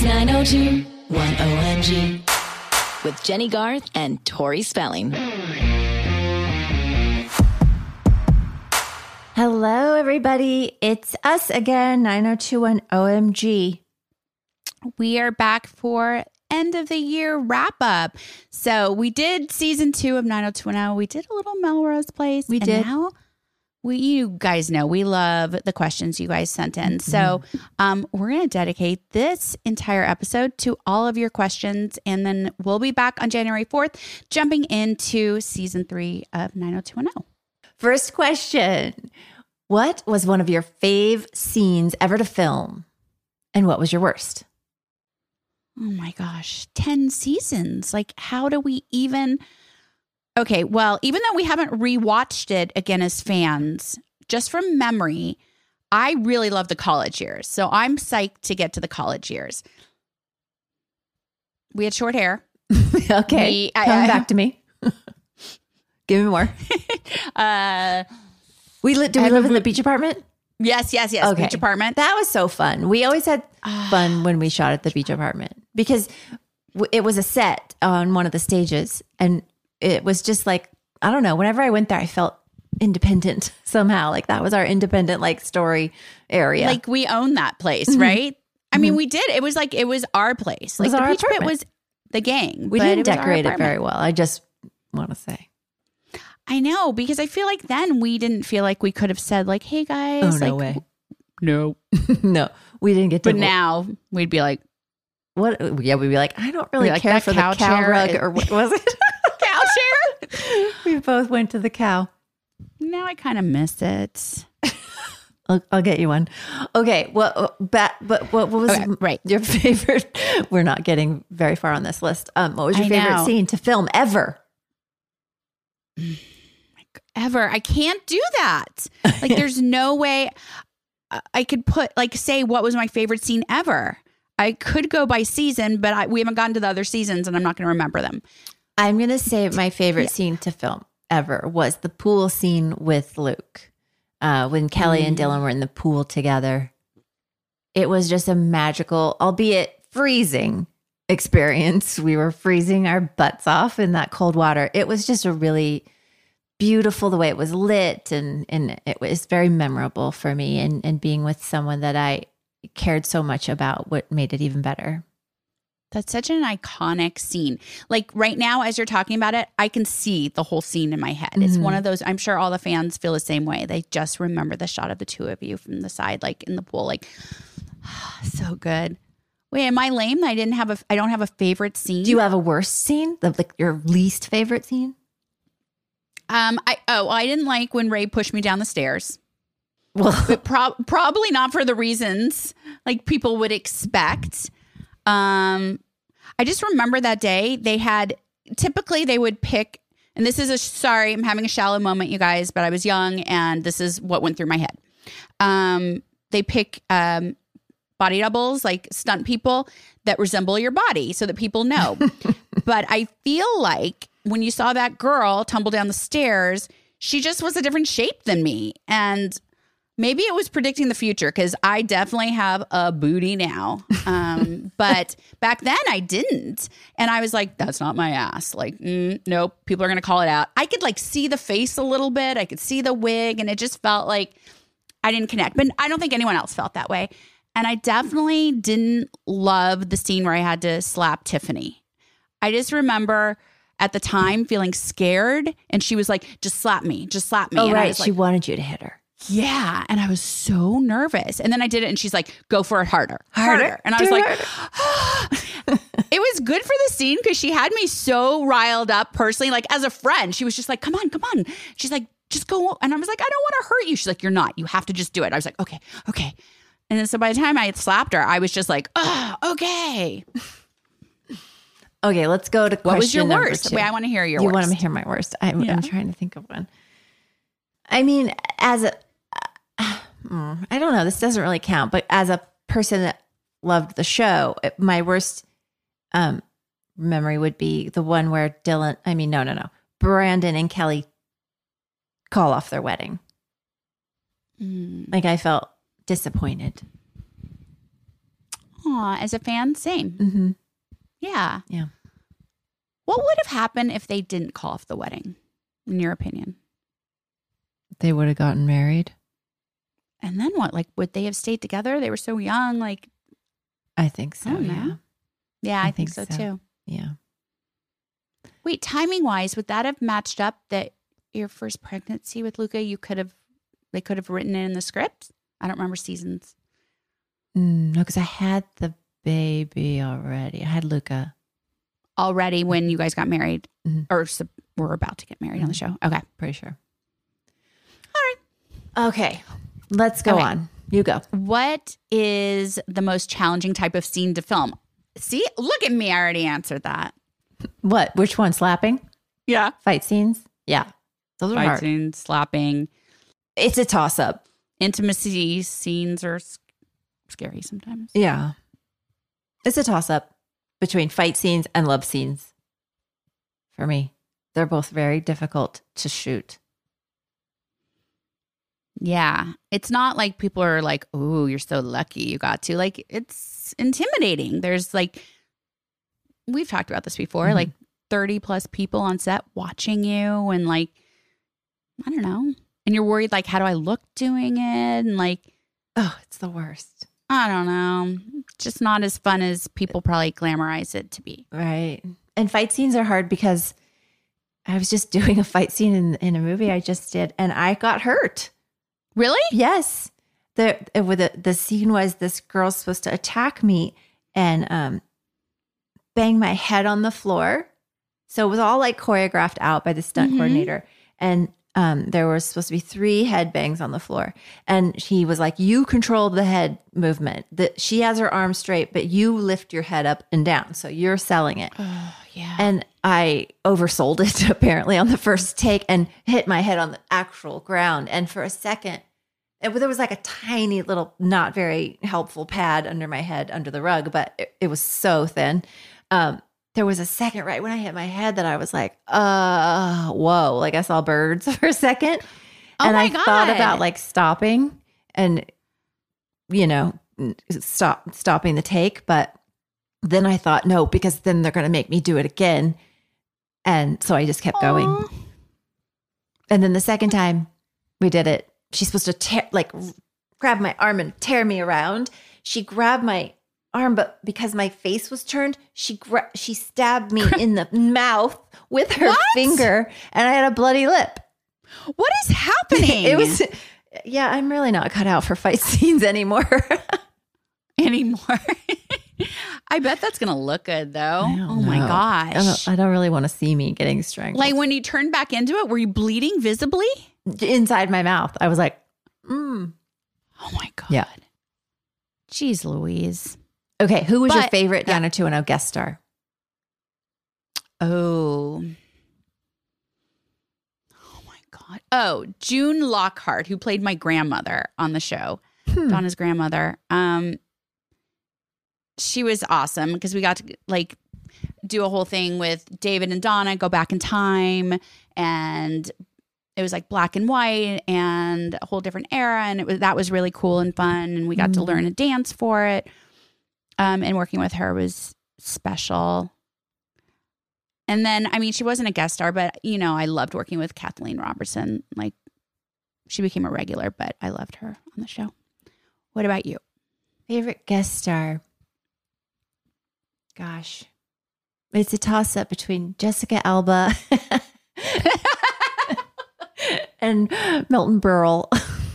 90210OMG with Jenny Garth and Tori Spelling. Hello, everybody. It's us again, 90210OMG. We are back for end of the year wrap up. So we did season 2 of 90210. We did a little Melrose Place. We did. Now you guys know we love the questions you guys sent in. So we're going to dedicate this entire episode to all of your questions. And then we'll be back on January 4th, jumping into season 3 of 90210. First question. What was one of your fave scenes ever to film? And what was your worst? Oh my gosh, 10 seasons. Like, how do we even... Okay, well, even though we haven't rewatched it again as fans, just from memory, I really love the college years. So I'm psyched to get to the college years. We had short hair. Okay, come back to me. Give me more. Did we live in the beach apartment? Yes. Okay. Beach apartment. That was so fun. We always had fun when we shot at the beach apartment because it was a set on one of the stages, and it was just like, I don't know, whenever I went there, I felt independent somehow. Like that was our independent like story area. Like we own that place, right? I mean, we did. It was like, it was our place. Like the beach pit was the gang. We didn't decorate it very well. I just want to say. I know, because I feel like then we didn't feel like we could have said like, hey guys. Oh, no way. No. No, we didn't get to. But now we'd be like. What? Yeah, we'd be like, I don't really care for the cow rug or what was it? Cow chair? We both went to the cow. Now I kind of miss it. I'll get you one. Okay. Well, but what was your favorite? We're not getting very far on this list. What was your favorite scene to film ever? Ever. I can't do that. Like, there's no way I could say what was my favorite scene ever. I could go by season, but we haven't gotten to the other seasons and I'm not going to remember them. I'm going to say my favorite scene to film ever was the pool scene with Luke. When Kelly and Dylan were in the pool together. It was just a magical, albeit freezing experience. We were freezing our butts off in that cold water. It was just a really beautiful the way it was lit, and it was very memorable for me, and being with someone that I cared so much about, what made it even better. That's such an iconic scene. Like right now, as you're talking about it, I can see the whole scene in my head. It's one of those, I'm sure all the fans feel the same way. They just remember the shot of the two of you from the side, like in the pool, like so good. Wait, am I lame? I don't have a favorite scene. Do you have a worst scene? Like your least favorite scene? I didn't like when Ray pushed me down the stairs. Well, but probably not for the reasons like people would expect. I just remember that day typically they would pick, and this is sorry, I'm having a shallow moment, you guys, but I was young and this is what went through my head. They pick, body doubles, like stunt people that resemble your body so that people know. But I feel like when you saw that girl tumble down the stairs, she just was a different shape than me. And maybe it was predicting the future because I definitely have a booty now. But back then I didn't. And I was like, that's not my ass. Like, nope, people are going to call it out. I could like see the face a little bit. I could see the wig. And it just felt like I didn't connect. But I don't think anyone else felt that way. And I definitely didn't love the scene where I had to slap Tiffany. I just remember at the time feeling scared. And she was like, just slap me. Just slap me. Oh, and right. I was She wanted you to hit her. Yeah. And I was so nervous. And then I did it and she's like, go for it harder. And I was like, it was good for the scene because she had me so riled up personally, like as a friend. She was just like, come on. She's like, just go. And I was like, I don't want to hurt you. She's like, you're not. You have to just do it. I was like, okay. And then so by the time I had slapped her, I was just like, oh, okay. Okay, let's go to question What was your number worst? 2. Wait, I want to hear your worst. worst. You want to hear my worst? I'm trying to think of one. I mean, as a, I don't know, this doesn't really count, but as a person that loved the show, my worst memory would be the one where Brandon and Kelly call off their wedding. Like I felt disappointed. Aw, as a fan, same. Mm-hmm. Yeah. Yeah. What would have happened if they didn't call off the wedding, in your opinion? They would have gotten married. And then what? Like, would they have stayed together? They were so young. Like, I think so. I don't know. Yeah. Yeah, I think so too. Yeah. Wait, timing wise, would that have matched up that your first pregnancy with Luca, they could have written it in the script? I don't remember seasons. No, because I had the baby already. I had Luca. Already when you guys got married Mm-hmm. or were about to get married on the show. Okay. Pretty sure. All right. Okay. Let's go on. You go. What is the most challenging type of scene to film? See, look at me. I already answered that. What? Which one? Slapping? Yeah. Fight scenes? Yeah. Those are Fight hard. scenes, slapping. It's a toss-up. Intimacy scenes are scary sometimes. Yeah. It's a toss-up between fight scenes and love scenes for me. They're both very difficult to shoot. Yeah. It's not like people are like, oh, you're so lucky you got to. Like, it's intimidating. There's like, we've talked about this before, like 30 plus people on set watching you and like, I don't know. And you're worried, like, how do I look doing it? And like, Oh, it's the worst. I don't know. Just not as fun as people probably glamorize it to be. Right. And fight scenes are hard because I was just doing a fight scene in a movie I just did and I got hurt. Really? Yes. The scene was this girl's supposed to attack me and bang my head on the floor. So it was all like choreographed out by the stunt coordinator. And there was supposed to be 3 head bangs on the floor. And he was like, you control the head movement. She has her arm straight, but you lift your head up and down. So you're selling it. Oh, yeah. And I oversold it apparently on the first take and hit my head on the actual ground. And for a second, there was like a tiny little, not very helpful pad under my head, under the rug, but it was so thin. There was a second right when I hit my head that I was like, whoa, like I saw birds for a second. And my I God. thought about like stopping and, stopping the take. But then I thought, no, because then they're going to make me do it again. And so I just kept going. And then the second time we did it, she's supposed to grab my arm and tear me around. She grabbed my arm, but because my face was turned, she stabbed me in the mouth with her finger, and I had a bloody lip. What is happening? It was, yeah, I'm really not cut out for fight scenes anymore. I bet that's going to look good, though. Oh, know. my gosh. I don't really want to see me getting strangled. Like when you turned back into it, were you bleeding visibly? Inside my mouth. I was like, Oh, my God. Yeah. Jeez Louise. Okay, who was your favorite Diana Tuono guest star? Oh my God. Oh, June Lockhart, who played my grandmother on the show, Donna's grandmother. She was awesome because we got to like do a whole thing with David and Donna, go back in time, and it was like black and white and a whole different era, and that was really cool and fun, and we got to learn a dance for it. And working with her was special. And then, I mean, she wasn't a guest star, but, I loved working with Kathleen Robertson. Like, she became a regular, but I loved her on the show. What about you? Favorite guest star? Gosh. It's a toss-up between Jessica Alba and Milton Berle.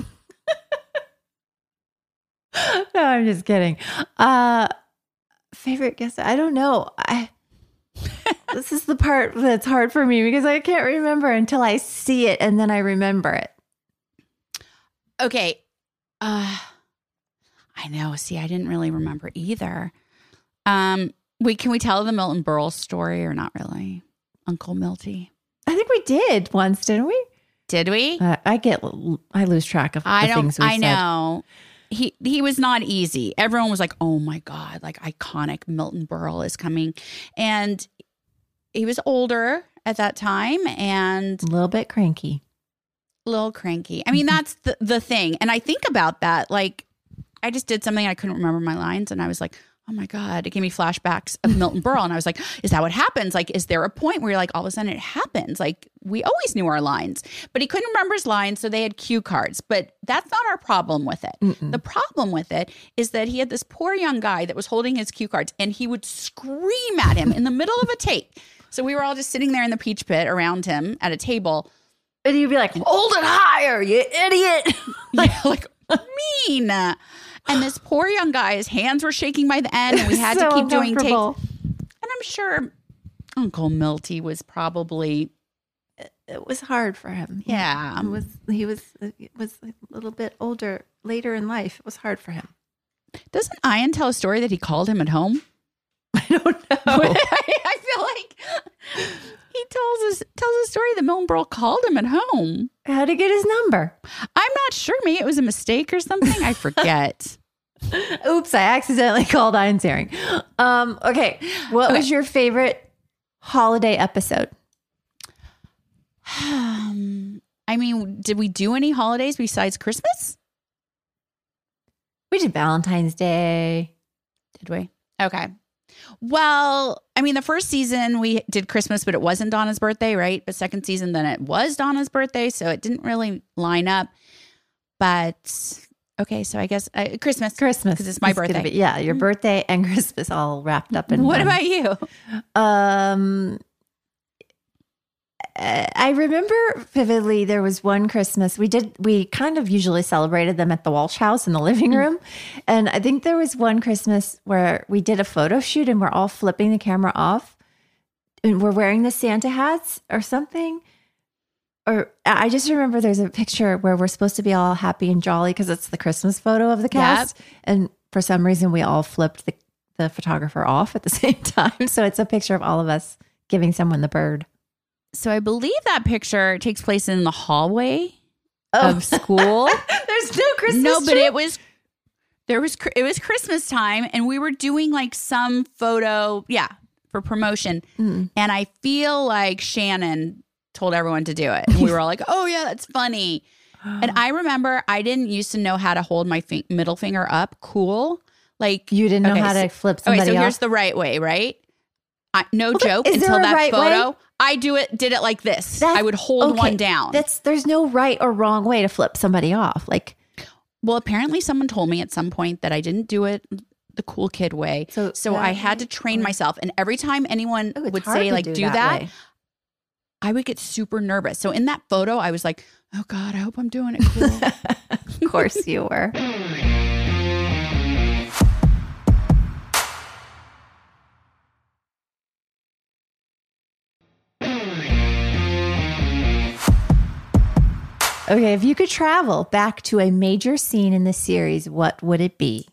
No, I'm just kidding. Favorite guest? I don't know. This is the part that's hard for me because I can't remember until I see it and then I remember it. Okay. I know. See, I didn't really remember either. Wait, can we tell the Milton Berle story or not really? Uncle Milty. I think we did once, didn't we? Did we? I lose track of the things we said. I know. He was not easy. Everyone was like, oh my God, like iconic Milton Berle is coming. And he was older at that time and a little bit cranky. A little cranky. I mean, that's the thing. And I think about that. Like, I just did something, I couldn't remember my lines. And I was like, oh my God, it gave me flashbacks of Milton Berle. And I was like, is that what happens? Like, is there a point where you're like, all of a sudden it happens? Like, we always knew our lines, but he couldn't remember his lines. So they had cue cards, but that's not our problem with it. The problem with it is that he had this poor young guy that was holding his cue cards and he would scream at him in the middle of a take. So we were all just sitting there in the peach pit around him at a table. And you'd be like, hold it higher, you idiot. like mean. And this poor young guy, his hands were shaking by the end, and we had to keep doing takes. And I'm sure Uncle Milty was probably. It was hard for him. Yeah, he was a little bit older later in life. It was hard for him. Doesn't Ian tell a story that he called him at home? I don't know. I feel like he tells a story that Milton Berle called him at home. How'd he get his number? I'm not sure. Maybe it was a mistake or something. I forget. Oops, I accidentally called Ian's hearing. Okay. What was your favorite holiday episode? I mean, did we do any holidays besides Christmas? We did Valentine's Day. Did we? Okay. Well, I mean, the first season we did Christmas, but it wasn't Donna's birthday, right? But second season, then it was Donna's birthday. So it didn't really line up. But okay, so I guess Christmas. Because it's my birthday. Yeah, your birthday and Christmas all wrapped up in What one. about you? I remember vividly there was one Christmas we kind of usually celebrated them at the Walsh house in the living room. And I think there was one Christmas where we did a photo shoot and we're all flipping the camera off and we're wearing the Santa hats or something. Or I just remember there's a picture where we're supposed to be all happy and jolly because it's the Christmas photo of the cast. Yep. And for some reason we all flipped the photographer off at the same time. So it's a picture of all of us giving someone the bird. So I believe that picture takes place in the hallway of school. There's no Christmas No, but tree? it was Christmas time and we were doing like some photo, for promotion. And I feel like Shannon told everyone to do it. And we were all like, oh yeah, that's funny. And I remember I didn't used to know how to hold my middle finger up. Cool. Like you didn't know how to flip somebody off? Okay, so here's the right way, right? No joke. Until that right photo, way? I did it like this. I would hold one down. There's no right or wrong way to flip somebody off. Well, apparently someone told me at some point that I didn't do it the cool kid way. So I had to train myself. And every time anyone would say like, do that, I would get super nervous. So in that photo, I was like, oh God, I hope I'm doing it cool. Of course you were. Okay, if you could travel back to a major scene in the series, what would it be?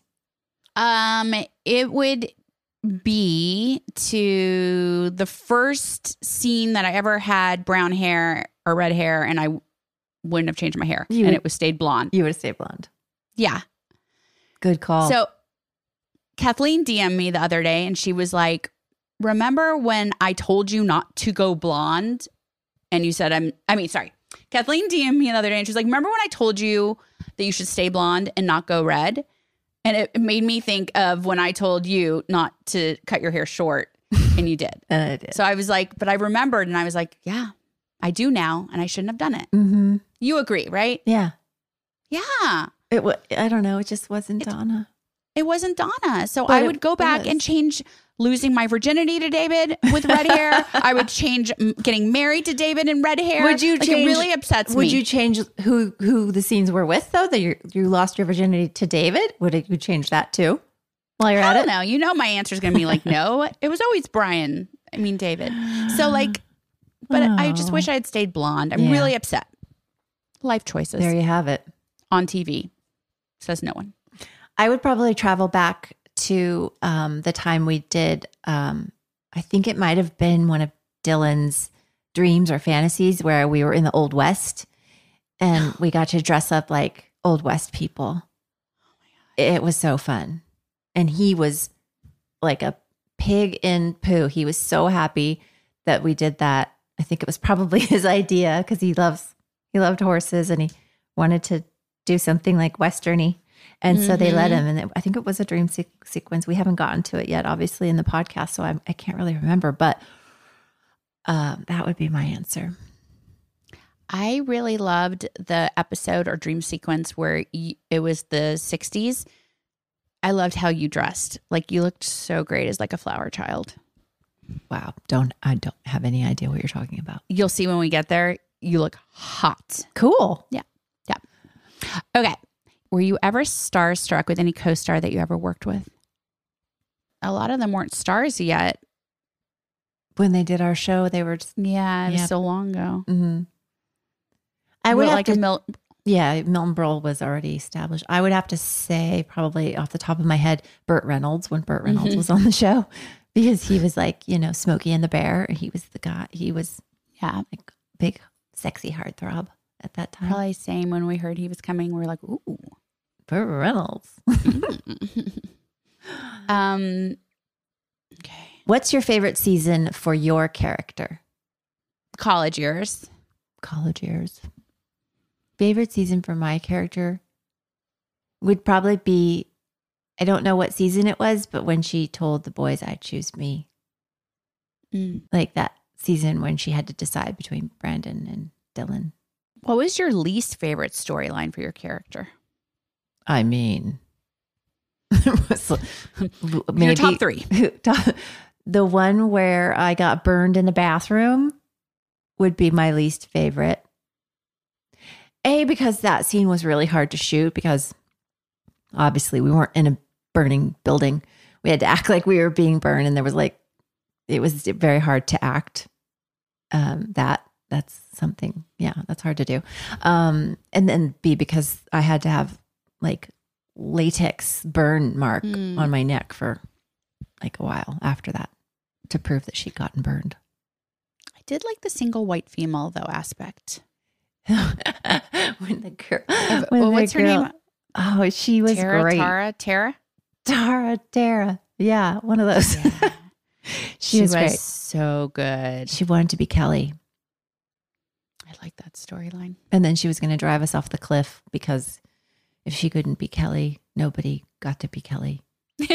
It would be to the first scene that I ever had brown hair or red hair, and I wouldn't have changed my hair, and it was stayed blonde. You would have stayed blonde. Yeah. Good call. So Kathleen DM'd me the other day, and she was like, remember when I told you not to go blonde? And you said, Kathleen DM'd me the other day and she's like, remember when I told you that you should stay blonde and not go red? And it made me think of when I told you not to cut your hair short and you did. And I did. So I was like, but I remembered and I was like, yeah, I do now and I shouldn't have done it. Mm-hmm. You agree, right? Yeah. Yeah. I don't know. It just wasn't Donna. It wasn't Donna. So I would go back and change losing my virginity to David with red hair. I would change getting married to David in red hair. Would you change? It really upsets me. Would you change who the scenes were with though? That you lost your virginity to David? Would you change that too? While you're at it? I don't know. You know my answer is going to be like no. It was always David. So but I just wish I had stayed blonde. I'm really upset. Life choices. There you have it. On TV. Says no one. I would probably travel back to the time we did, I think it might have been one of Dylan's dreams or fantasies where we were in the Old West and we got to dress up like Old West people. Oh my God. It was so fun. And he was like a pig in poo. He was so happy that we did that. I think it was probably his idea because he loved horses and he wanted to do something like Westerny. And so they let him. And I think it was a dream sequence. We haven't gotten to it yet, obviously, in the podcast. So I can't really remember. But that would be my answer. I really loved the episode or dream sequence where it was the 60s. I loved how you dressed. Like you looked so great as like a flower child. Wow. I don't have any idea what you're talking about. You'll see when we get there. You look hot. Cool. Yeah. Yeah. Okay. Were you ever starstruck with any co-star that you ever worked with? A lot of them weren't stars yet. When they did our show, they were just, Yeah, it was so long ago. Mm-hmm. I would like Milton Berle was already established. I would have to say, probably off the top of my head, Burt Reynolds, when Burt Reynolds was on the show, because he was like, Smokey and the Bear. He was the guy. He was like big, sexy heartthrob at that time. Probably same when we heard he was coming. We were like, ooh, Burt Reynolds. Okay. What's your favorite season for your character? College years. College years. Favorite season for my character would probably be, I don't know what season it was, but when she told the boys I'd choose me. Like that season when she had to decide between Brandon and Dylan. What was your least favorite storyline for your character? I mean, maybe your top three. The one where I got burned in the bathroom would be my least favorite. Because that scene was really hard to shoot because obviously we weren't in a burning building. We had to act like we were being burned, and it was very hard to act. That's something, that's hard to do. And then B, because I had to have like latex burn mark on my neck for like a while after that to prove that she'd gotten burned. I did like the single white female though aspect. When the girl, what's her name? Oh, she was great. Tara. Yeah, one of those. Yeah. she was great. So good. She wanted to be Kelly. I like that storyline. And then she was going to drive us off the cliff because if she couldn't be Kelly, nobody got to be Kelly.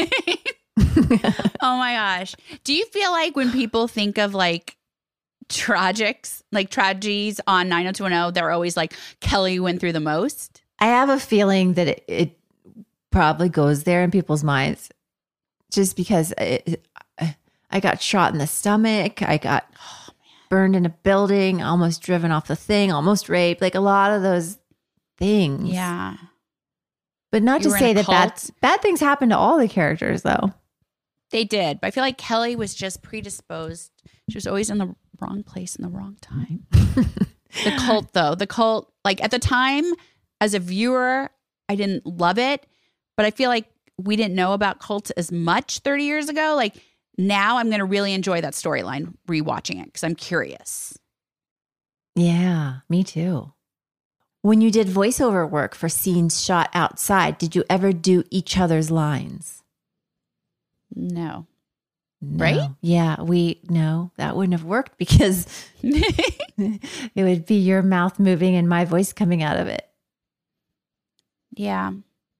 Oh my gosh. Do you feel like when people think of like tragedies on 90210, they're always like, Kelly went through the most? I have a feeling that it probably goes there in people's minds just because I got shot in the stomach. I got burned in a building, almost driven off the thing, almost raped, like a lot of those things. Yeah. But not to say that bad things happen to all the characters, though. They did. But I feel like Kelly was just predisposed. She was always in the wrong place in the wrong time. The cult, though. The cult, like at the time, as a viewer, I didn't love it. But I feel like we didn't know about cults as much 30 years ago. Like now I'm going to really enjoy that storyline rewatching it because I'm curious. Yeah, me too. When you did voiceover work for scenes shot outside, did you ever do each other's lines? No. Right? Yeah, no, that wouldn't have worked because it would be your mouth moving and my voice coming out of it. Yeah.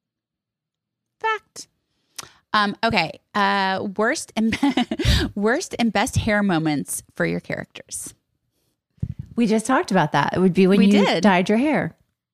Fact. Okay. Worst and best hair moments for your characters. We just talked about that. It would be when you dyed your hair.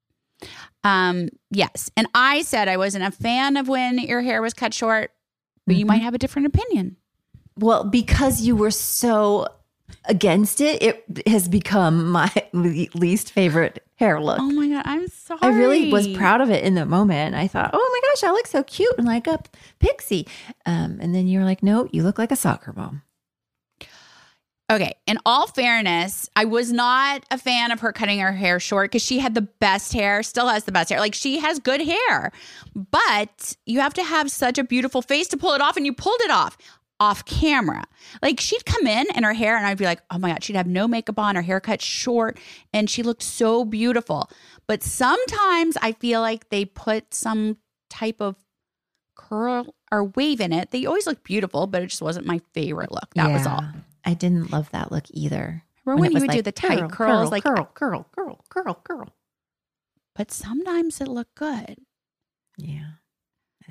Yes. And I said I wasn't a fan of when your hair was cut short, but you might have a different opinion. Well, because you were so against it, it has become my least favorite hair look. Oh my God, I'm sorry. I really was proud of it in the moment. I thought, oh my gosh, I look so cute and like a pixie. And then you're like, no, you look like a soccer mom. Okay, in all fairness, I was not a fan of her cutting her hair short because she had the best hair, still has the best hair. Like she has good hair, but you have to have such a beautiful face to pull it off, and you pulled it off camera. Like she'd come in and her hair, and I'd be like, oh my God, she'd have no makeup on, her hair cut short, and she looked so beautiful. But sometimes I feel like they put some type of curl or wave in it. They always look beautiful, but it just wasn't my favorite look. That was all. I didn't love that look either. Remember when you would do the tight curls? Like curl. But sometimes it looked good. Yeah.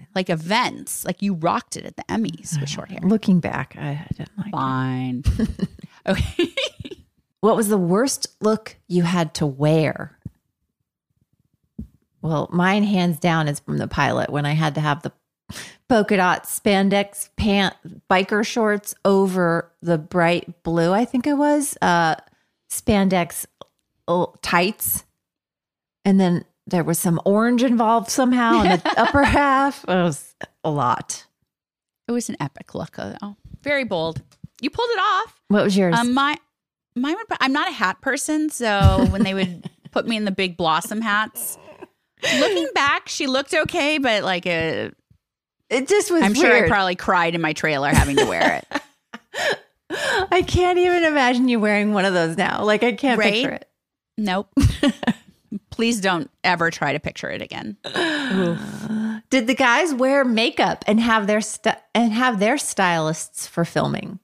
like events. Like you rocked it at the Emmys with short hair. Looking back, I didn't like it. Fine. Okay. What was the worst look you had to wear? Well, mine hands down is from the pilot when I had to have the polka dot spandex biker shorts over the bright blue, I think it was, spandex tights. And then there was some orange involved somehow in the upper half. It was a lot. It was an epic look, though. Very bold. You pulled it off. What was yours? Mine would, I'm not a hat person, so when they would put me in the big blossom hats, looking back, she looked okay, but like it just was I'm weird. sure I probably cried in my trailer having to wear it. I can't even imagine you wearing one of those now. Like I can't Right? picture it. Nope. Please don't ever try to picture it again. Did the guys wear makeup and have their stylists for filming?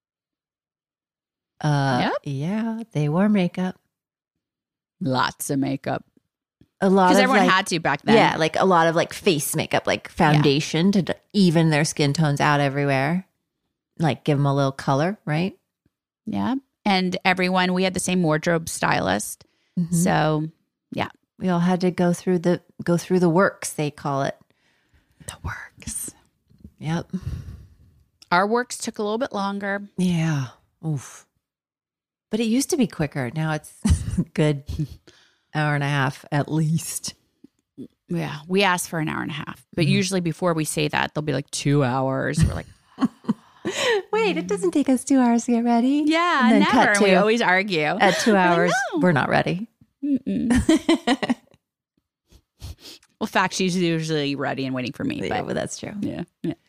Yep. Yeah, they wore makeup. Lots of makeup. A lot Because of everyone like, had to back then. yeah, like a lot of like face makeup, like foundation to even their skin tones out everywhere. Like give them a little color, right? Yeah. And we had the same wardrobe stylist. Mm-hmm. So yeah. We all had to go through the works, they call it. The works. Yep. Our works took a little bit longer. Yeah. Oof. But it used to be quicker. Now it's good hour and a half at least. Yeah. We asked for an hour and a half. But usually before we say that, they'll be like 2 hours. We're like, Wait, it doesn't take us 2 hours to get ready. yeah, And then never. cut And we to- always argue. At 2 hours, know. we're not ready. Well, fact, she's usually ready and waiting for me. Yeah, But but that's true. yeah.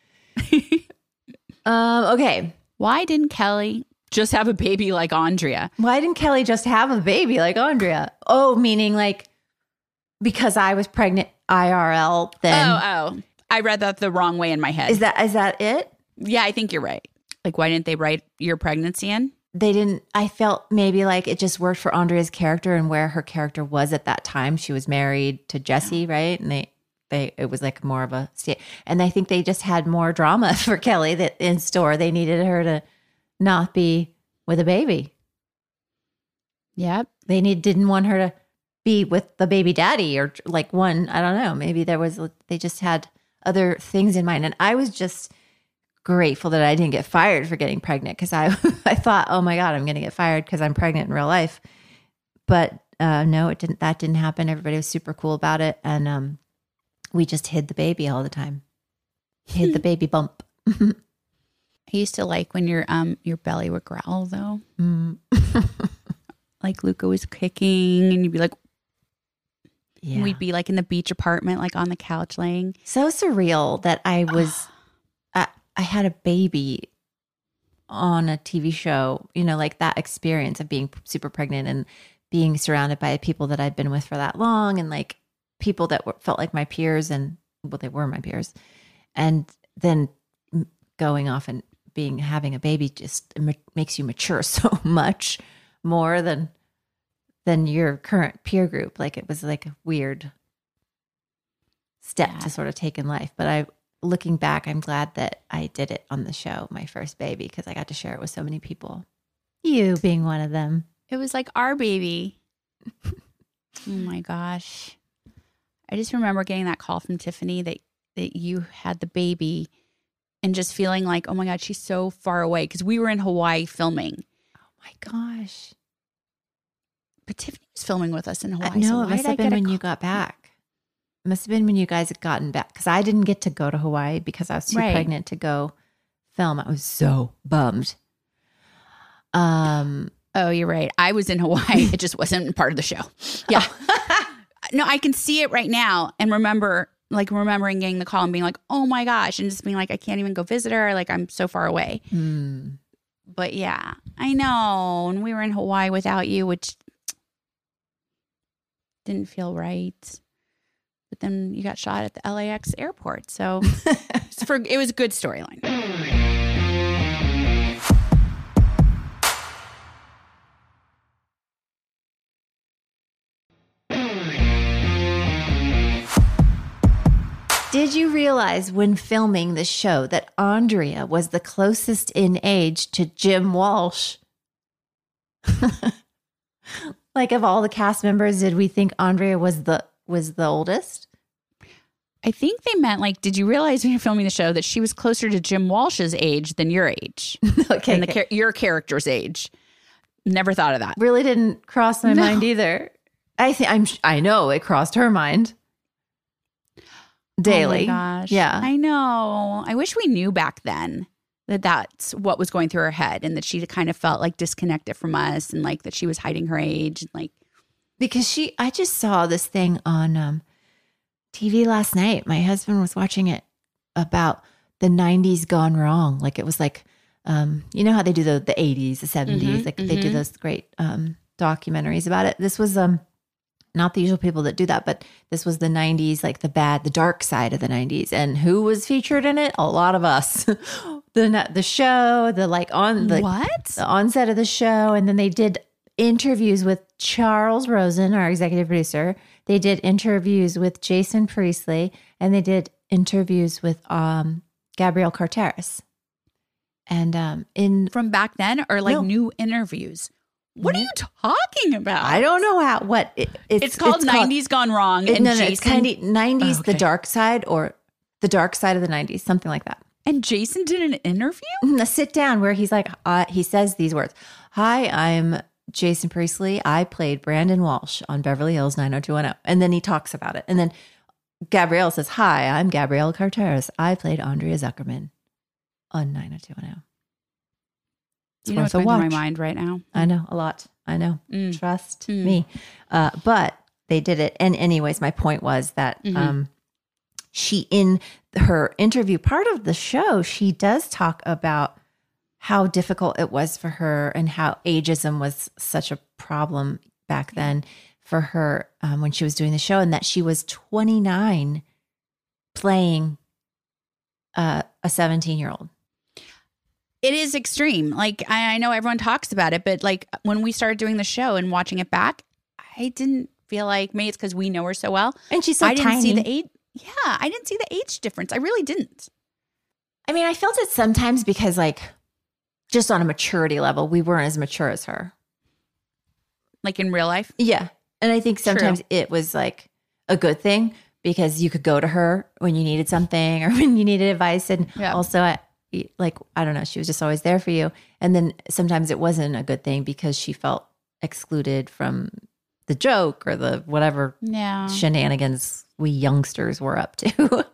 Okay. Why didn't Kelly just have a baby like Andrea? Why didn't Kelly just have a baby like Andrea? Oh, meaning like because I was pregnant IRL then. Oh. I read that the wrong way in my head. Is that it? Yeah, I think you're right. Like, why didn't they write your pregnancy in? They didn't. I felt maybe like it just worked for Andrea's character and where her character was at that time. She was married to Jesse, right? And it was like more of a state. And I think they just had more drama for Kelly that in store. They needed her to not be with a baby. Yep. They didn't want her to be with the baby daddy or like one. I don't know. Maybe they just had other things in mind. And I was just grateful that I didn't get fired for getting pregnant because I thought, oh my God, I'm going to get fired because I'm pregnant in real life. But no, it didn't. That didn't happen. Everybody was super cool about it, and we just hid the baby all the time. Hid the baby bump. I used to like when your belly would growl though. Like Luca was kicking, and you'd be like, Yeah, we'd be like in the beach apartment, like on the couch laying. so surreal that I was. I had a baby on a TV show, like that experience of being super pregnant and being surrounded by people that I'd been with for that long and like people that felt like my peers and they were my peers. And then going off and having a baby just makes you mature so much more than your current peer group. Like it was like a weird step to sort of take in life. But looking back, I'm glad that I did it on the show, my first baby, because I got to share it with so many people. You being one of them. It was like our baby. Oh my gosh. I just remember getting that call from Tiffany that you had the baby and just feeling like, oh my God, she's so far away because we were in Hawaii filming. Oh my gosh. But Tiffany was filming with us in Hawaii. No, so it why must did I have been get a when call? you got back. It must have been when you guys had gotten back because I didn't get to go to Hawaii because I was too Right. pregnant to go film. I was so bummed. Oh, you're right. I was in Hawaii. It just wasn't part of the show. Yeah. No, I can see it right now and remembering getting the call and being like, oh my gosh, and just being like, I can't even go visit her. Like I'm so far away. But yeah, I know. And we were in Hawaii without you, which didn't feel right. But then you got shot at the LAX airport. So it was a good storyline. Did Did you realize when filming the show that Andrea was the closest in age to Jim Walsh? Like, of all the cast members, did we think Andrea was the oldest? I think they meant, like, did you realize when you're filming the show that she was closer to Jim Walsh's age than your age? Okay. And your character's age. Never thought of that. Really didn't cross my mind either. I know it crossed her mind daily. Oh my gosh. Yeah. I know. I wish we knew back then that that's what was going through her head, and that she kind of felt like disconnected from us, and like that she was hiding her age, and like, because I just saw this thing on TV last night. My husband was watching it about the 90s gone wrong. Like, it was like, you know how they do the 80s, the 70s, like they do those great documentaries about it. This was not the usual people that do that, but this was the 90s, like the dark side of the 90s. And who was featured in it? A lot of us. The show, the onset of the show. And then they did interviews with Charles Rosen, our executive producer. They did interviews with Jason Priestley, and they did interviews with Gabrielle Carteris. And from back then, or like new interviews? What are you talking about? I don't know it's called 90s Gone Wrong. And no, it's kind of 90s, okay. The dark side, or the dark side of the 90s, something like that. And Jason did an interview? A sit down where he's like, he says these words. Hi, I'm Jason Priestley. I played Brandon Walsh on Beverly Hills 90210. And then he talks about it. And then Gabrielle says, hi, I'm Gabrielle Carteris. I played Andrea Zuckerman on 90210. You know what's going through my mind right now? I know, a lot. I know. Trust me. But they did it. And anyways, my point was that she, in her interview part of the show, she does talk about how difficult it was for her and how ageism was such a problem back then for her when she was doing the show, and that she was 29 playing a 17-year-old. It is extreme. Like, I know everyone talks about it, but like when we started doing the show and watching it back, I didn't feel like, maybe it's because we know her so well. And she's so tiny. I didn't see the age. Yeah, I didn't see the age difference. I really didn't. I mean, I felt it sometimes because, like, just on a maturity level, we weren't as mature as her. Like in real life? Yeah. And I think sometimes it was like a good thing because you could go to her when you needed something or when you needed advice. And also, I don't know, she was just always there for you. And then sometimes it wasn't a good thing because she felt excluded from the joke or the whatever shenanigans we youngsters were up to.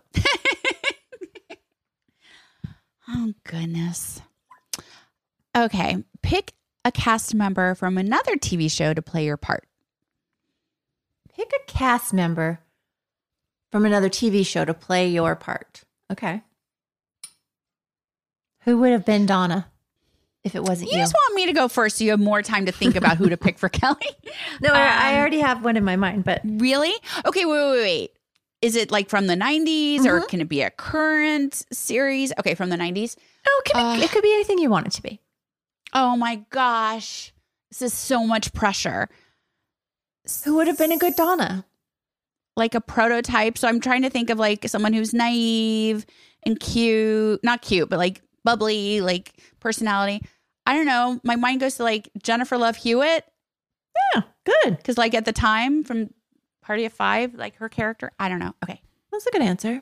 Oh, goodness. Okay. Pick a cast member from another TV show to play your part. Pick a cast member from another TV show to play your part. Okay. Who would have been Donna if it wasn't you? You just want me to go first so you have more time to think about who to pick for Kelly? No, I already have one in my mind, but... Really? Okay, wait. Is it like from the 90s or can it be a current series? Okay, from the 90s? No, it could be anything you want it to be. Oh my gosh. This is so much pressure. Who would have been a good Donna? Like a prototype. So I'm trying to think of like someone who's naive and cute. Not cute, but like bubbly, like personality. I don't know. My mind goes to like Jennifer Love Hewitt. Yeah, good. Because like at the time from Party of Five, like her character, I don't know. Okay. That's a good answer.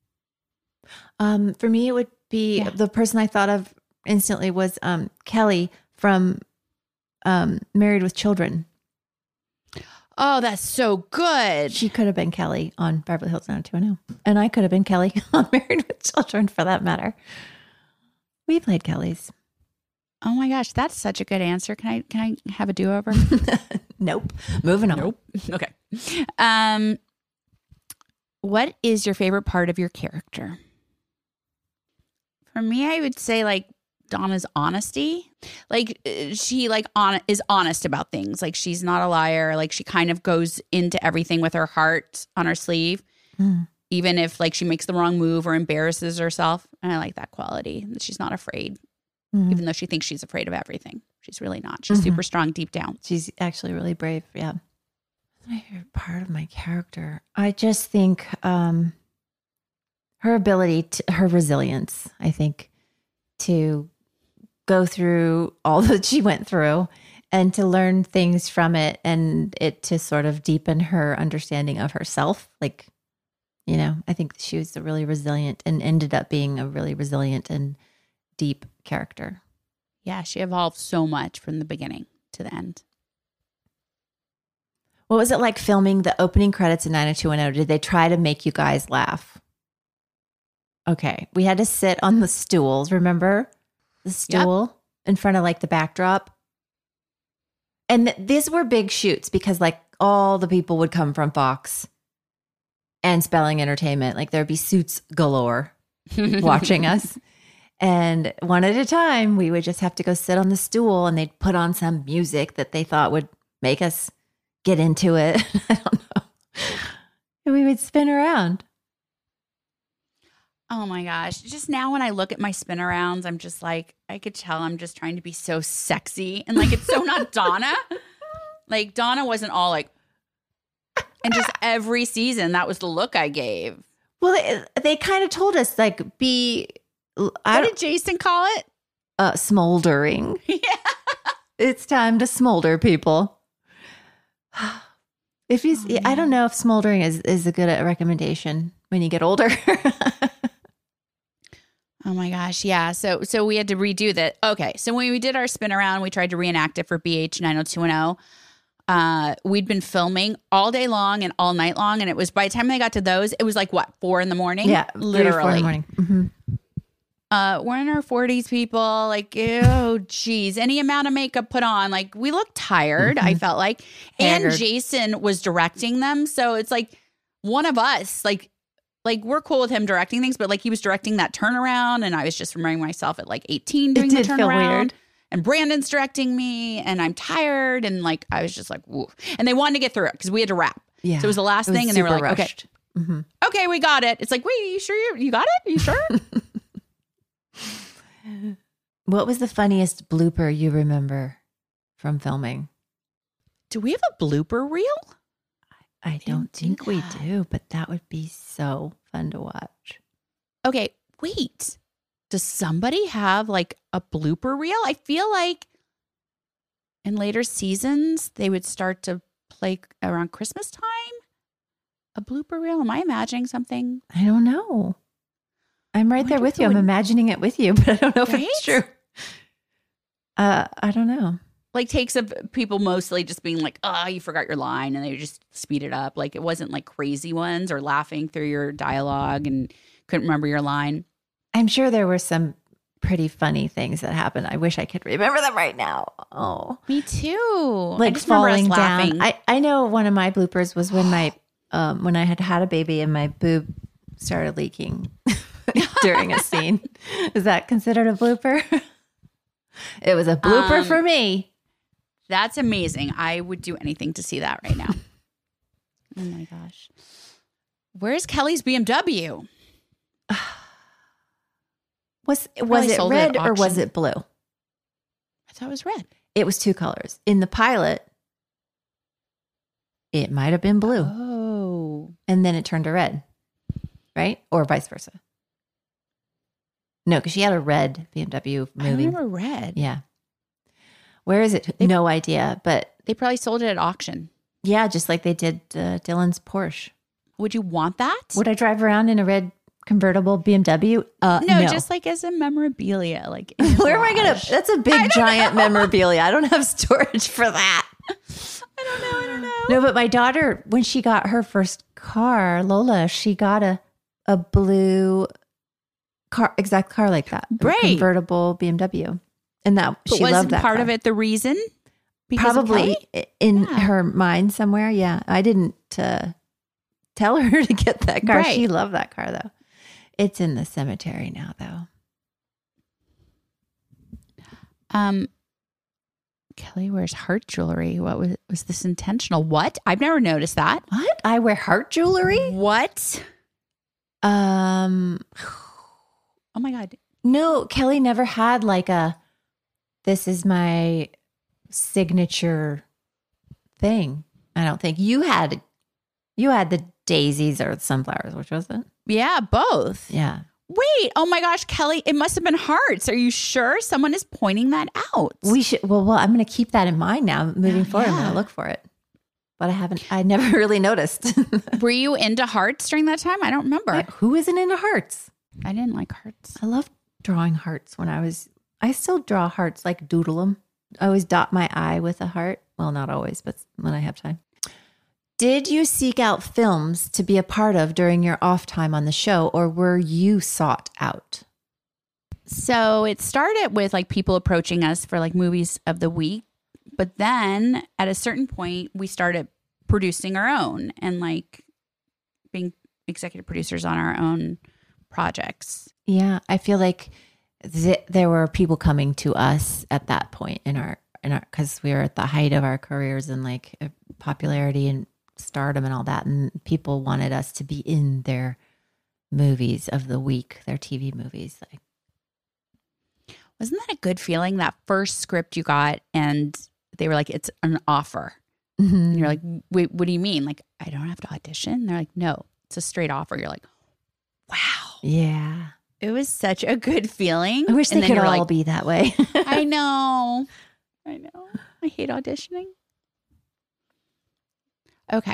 For me, it would be the person I thought of instantly was Kelly from Married with Children. Oh, that's so good. She could have been Kelly on Beverly Hills 90210. And I could have been Kelly on Married with Children for that matter. We played Kellys. Oh my gosh, that's such a good answer. Can I have a do-over? Nope. Moving on. Nope. Okay. What is your favorite part of your character? For me, I would say like Donna's honesty. Like she is honest about things. Like she's not a liar. Like she kind of goes into everything with her heart on her sleeve. Even if like she makes the wrong move or embarrasses herself. And I like that quality. That she's not afraid. Even though she thinks she's afraid of everything. She's really not. She's super strong deep down. She's actually really brave. Yeah. That's my favorite part of my character. I just think her ability to, her resilience, I think, to go through all that she went through and to learn things from it, and it to sort of deepen her understanding of herself. Like, you know, I think she was a really resilient and ended up being a really resilient and deep character. Yeah, she evolved so much from the beginning to the end. What was it like filming the opening credits in 90210? Did they try to make you guys laugh? Okay. We had to sit on the stools. Remember the stool in front of like the backdrop? And these were big shoots because like all the people would come from Fox and Spelling Entertainment. Like there'd be suits galore watching us. And one at a time, we would just have to go sit on the stool and they'd put on some music that they thought would make us get into it. I don't know. And we would spin around. Oh my gosh. Just now when I look at my spin arounds, I'm just like, I could tell I'm just trying to be so sexy. And like, it's so not Donna. Like Donna wasn't all like, and just every season, that was the look I gave. Well, they kind of told us like, What did Jason call it? Smoldering. Yeah. It's time to smolder, people. If you, I don't know if smoldering is a good recommendation when you get older. Oh my gosh. Yeah. So we had to redo that. Okay. So when we did our spin around, we tried to reenact it for BH 90210. We'd been filming all day long and all night long. And it was by the time they got to those, it was like what, 4 a.m? Yeah. Literally. 4 a.m. Mm-hmm. We're in our 40s, people. Like, oh, geez. Any amount of makeup put on. Like, we looked tired, I felt like. Haggard. And Jason was directing them. So it's like one of us, like we're cool with him directing things, but like he was directing that turnaround. And I was just remembering myself at like 18 doing the turnaround. It did feel weird. And Brandon's directing me and I'm tired. And like, I was just like, woo. And they wanted to get through it because we had to wrap. Yeah. So it was the last thing. And they were like, rushed. Okay, okay, we got it. It's like, wait, you sure you got it? You sure? What was the funniest blooper you remember from filming? Do we have a blooper reel? I don't think we do, but that would be so fun to watch. Okay, wait. Does somebody have like a blooper reel? I feel like in later seasons, they would start to play around Christmas time. A blooper reel? Am I imagining something? I don't know. I'm right there with you. I'm imagining it with you, but I don't know if it's true. I don't know. Like takes of people mostly just being like, oh, you forgot your line. And they would just speed it up. Like it wasn't like crazy ones or laughing through your dialogue and couldn't remember your line. I'm sure there were some pretty funny things that happened. I wish I could remember them right now. Oh, me too. Like falling down. I know one of my bloopers was when my when I had a baby and my boob started leaking during a scene. Is that considered a blooper? It was a blooper for me. That's amazing. I would do anything to see that right now. Oh my gosh. Where's Kelly's BMW? Was it red or was it blue? I thought it was red. It was 2 colors. In the pilot, it might have been blue. Oh. And then it turned to red, right? Or vice versa. No, because she had a red BMW moving. I remember red. Yeah. Where is it? No idea, but they probably sold it at auction. Yeah, just like they did Dylan's Porsche. Would you want that? Would I drive around in a red convertible BMW? No, just like as a memorabilia. Like, where am I gonna? That's a big giant memorabilia. I don't have storage for that. I don't know. No, but my daughter, when she got her first car, Lola, she got a blue car, exact car like that, right? Convertible BMW. And that she loved that part car. of it the reason? Probably in her mind somewhere. Yeah. I didn't tell her to get that car. Right. She loved that car though. It's in the cemetery now though. Kelly wears heart jewelry. What was this intentional? What? I've never noticed that. What? I wear heart jewelry? What? Oh my God. No, Kelly never had like this is my signature thing. I don't think you had the daisies or sunflowers. Which was it? Yeah, both. Yeah. Wait, oh my gosh, Kelly, it must have been hearts. Are you sure? Someone is pointing that out. We should, well, I'm going to keep that in mind now moving forward. I'm going to look for it. But I never really noticed. Were you into hearts during that time? I don't remember. Who isn't into hearts? I didn't like hearts. I loved drawing hearts I still draw hearts, like doodle them. I always dot my I with a heart. Well, not always, but when I have time. Did you seek out films to be a part of during your off time on the show, or were you sought out? So it started with like people approaching us for like movies of the week. But then at a certain point, we started producing our own and like being executive producers on our own projects. Yeah, I feel like there were people coming to us at that point in our because we were at the height of our careers and like popularity and stardom and all that, and people wanted us to be in their movies of the week, their TV movies. Like, wasn't that a good feeling? That first script you got and they were like, it's an offer. mm-hmm. And you're like, wait, what do you mean? Like, I don't have to audition? They're like, no, it's a straight offer. You're like, wow. Yeah. It was such a good feeling. I wish they could all like, be that way. I know. I hate auditioning. Okay.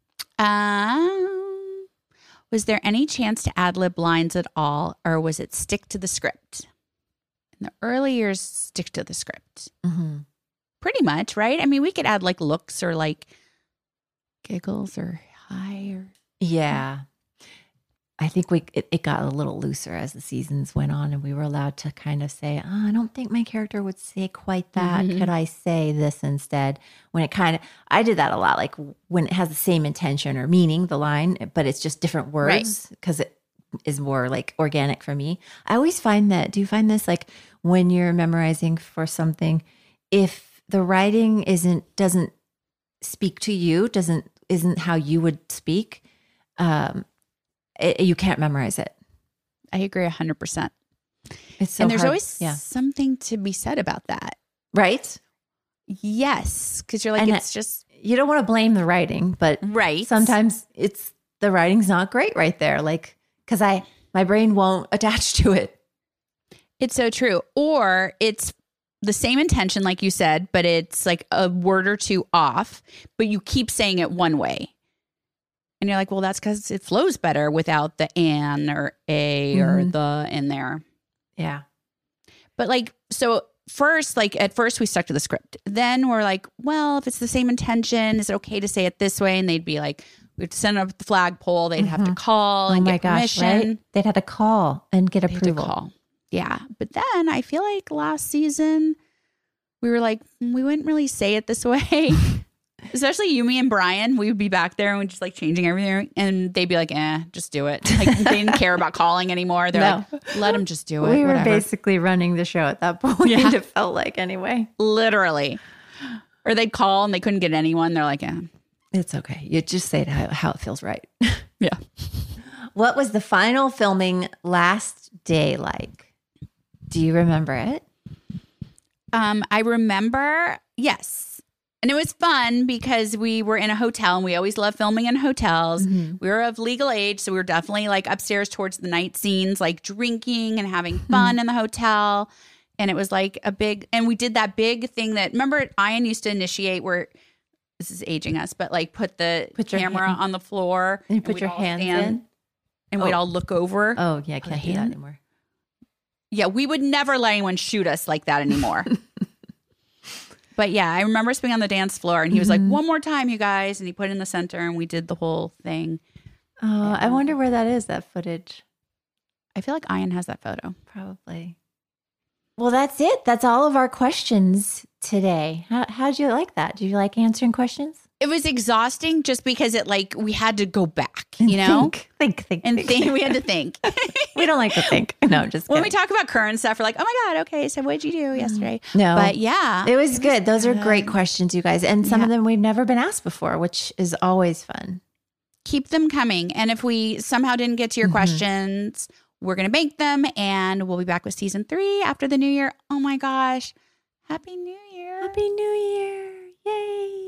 Was there any chance to ad-lib lines at all, or was it stick to the script? In the early years, stick to the script. Mm-hmm. Pretty much, right? I mean, we could add like looks or like giggles or hi or... Yeah. I think it got a little looser as the seasons went on, and we were allowed to kind of say, oh, I don't think my character would say quite that. Mm-hmm. Could I say this instead? When it I did that a lot, like when it has the same intention or meaning, the line, but it's just different words because it is more like organic for me. I always find that, do you find this like when you're memorizing for something, if the writing doesn't speak to you, isn't how you would speak, you can't memorize it. I agree 100%. It's so and there's hard. always something to be said about that. Right? Yes. Because you're like, And it's just... You don't want to blame the writing, but Right. sometimes the writing's not great right there. Like, because my brain won't attach to it. It's so true. Or it's the same intention, like you said, but it's like a word or two off, but you keep saying it one way. And you're like, well, that's because it flows better without the an or a or the in there. Yeah. But like, so first, like at first we stuck to the script. Then we're like, well, if it's the same intention, is it okay to say it this way? And they'd be like, we'd send up the flagpole. They'd have to call and get permission. Right? They'd have to call and get They had to approval. call. Yeah. But then I feel like last season we were like, we wouldn't really say it this way. Especially you, me, and Brian, we would be back there and we'd just like changing everything. And they'd be like, just do it. Like they didn't care about calling anymore. They're like, let them just do it. We were whatever. basically running the show at that point. Yeah. It felt like anyway. Literally. Or they'd call and they couldn't get anyone. They're like, It's okay. You just say it how it feels right. yeah. What was the final filming last day like? Do you remember it? I remember, yes. And it was fun because we were in a hotel and we always love filming in hotels. Mm-hmm. We were of legal age, so we were definitely like upstairs towards the night scenes, like drinking and having fun in the hotel. And it was like and we did that big thing that, remember Ian used to initiate where, this is aging us, but like put the camera on the floor. And you put your hands in. And we'd all look over. Oh, yeah, I can't do that anymore. Yeah, we would never let anyone shoot us like that anymore. But yeah, I remember us being on the dance floor and he was like, one more time, you guys. And he put it in the center and we did the whole thing. Oh, I wonder where that is, that footage. I feel like Ian has that photo. Probably. Well, that's it. That's all of our questions today. How'd you like that? Do you like answering questions? It was exhausting just because we had to go back, you know? Think. We had to think. We don't like to think. No, just kidding. When we talk about current stuff, we're like, oh my God, okay, so what'd you do yesterday? No. But yeah. It was good. Those are great questions, you guys. And some of them we've never been asked before, which is always fun. Keep them coming. And if we somehow didn't get to your questions, we're going to bank them and we'll be back with season 3 after the new year. Oh my gosh. Happy New Year. Happy New Year. Yay.